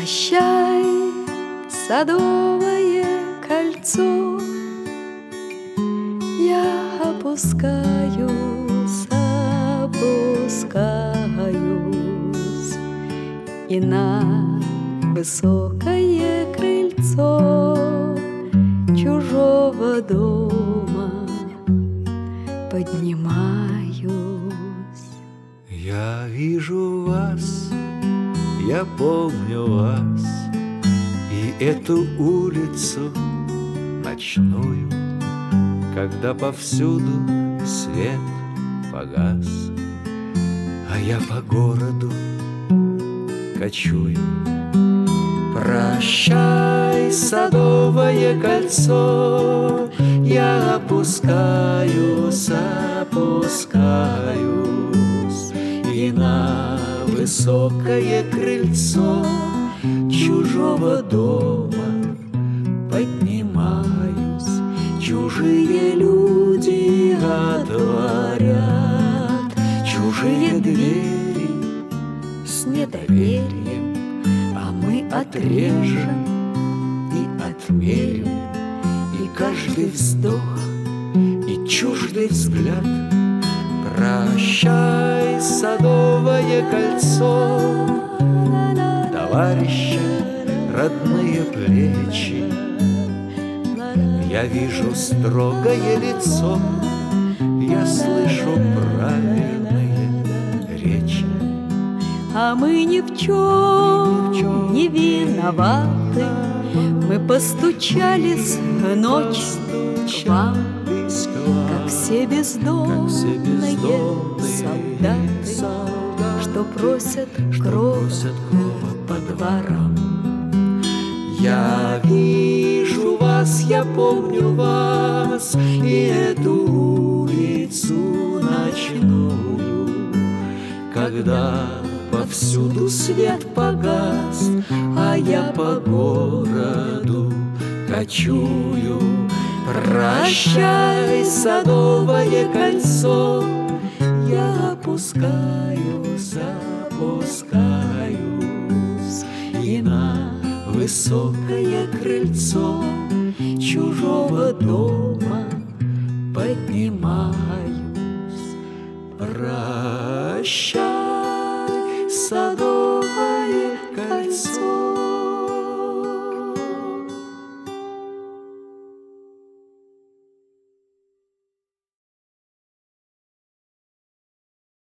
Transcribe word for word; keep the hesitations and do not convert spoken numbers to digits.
Прощай, садовое кольцо, я опускаюсь, опускаюсь и на высокое крыльцо чужого дома поднимаюсь. Я вижу вас, я помню вас, и эту улицу ночную, когда повсюду свет погас, а я по городу кочую. Прощай, садовое кольцо, я опускаюсь, опускаюсь и на высокое крыльцо чужого дома поднимаюсь. Чужие люди отворят чужие двери с недоверием, а мы отрежем и отмерим, и каждый вздох, и чуждый взгляд. Прощай, садовое кольцо, товарища, родные плечи. Я вижу строгое лицо, я слышу правильные речи. А мы ни в чем не виноваты, мы постучались ночь к вам, как все бездомные солдаты, что просят крова по дворам. Я вижу вас, я помню вас, и эту улицу ночную, когда повсюду свет погас, а я по городу кочую. Прощай, садовое кольцо, я опускаюсь, опускаюсь и на высокое крыльцо чужого дома поднимаюсь. Прощай, садовое